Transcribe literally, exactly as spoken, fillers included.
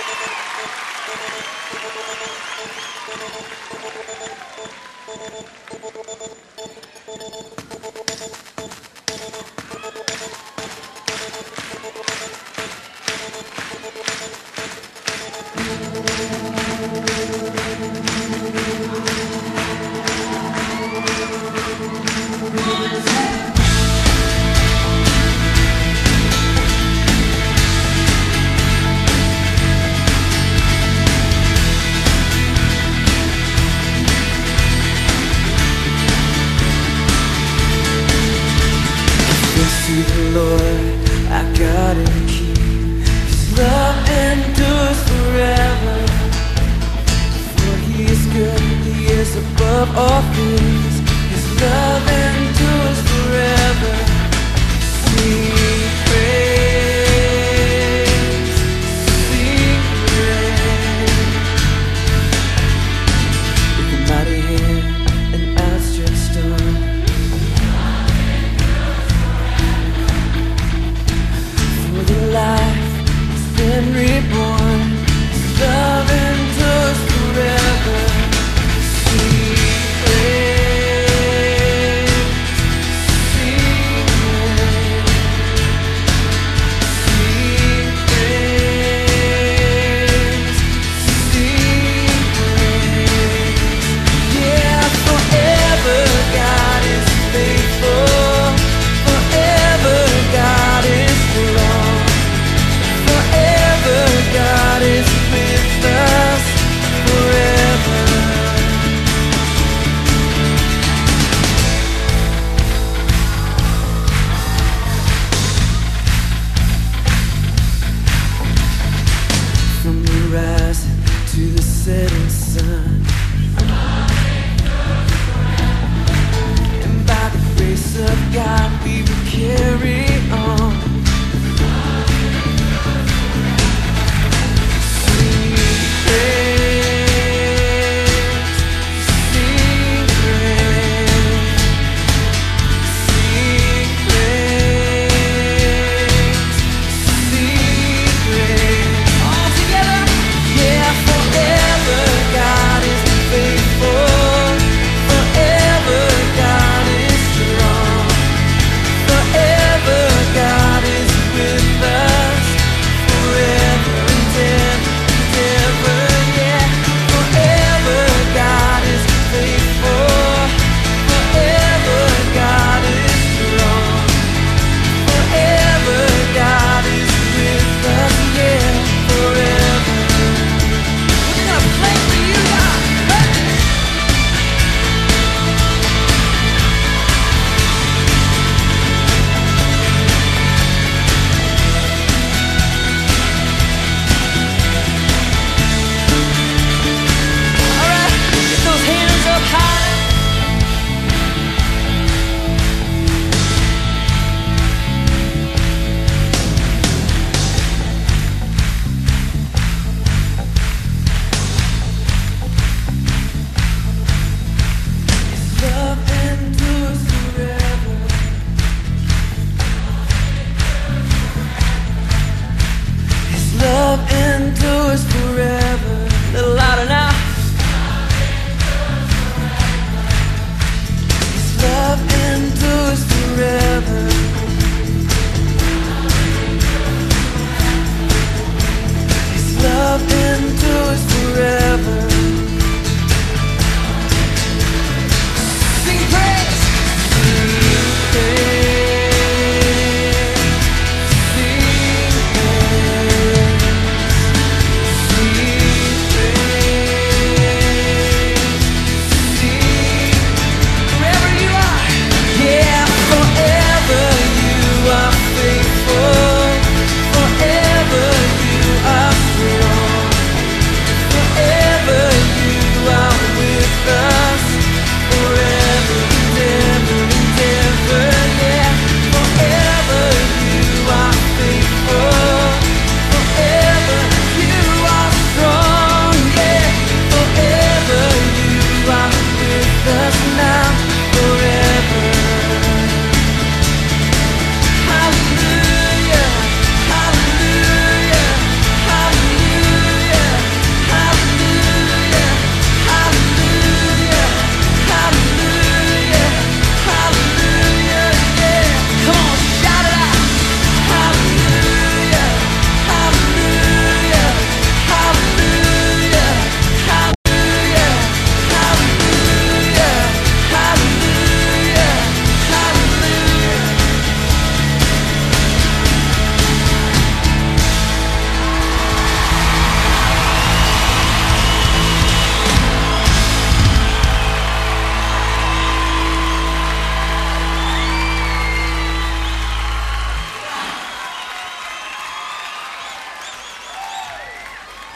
To the Lord, I gotta keep His love endures forever. For He is good, He is above all things. His love endures forever. Sing praise, sing praise. With a mighty hand and outstretched arm, life has been reborn. His love endures forever. Sing praise, sing praise, sing praise, sing praise. Yeah, forever God is faithful. Forever God is strong. God is with us forever. From the rising to the setting sun, and by the grace of God we will carry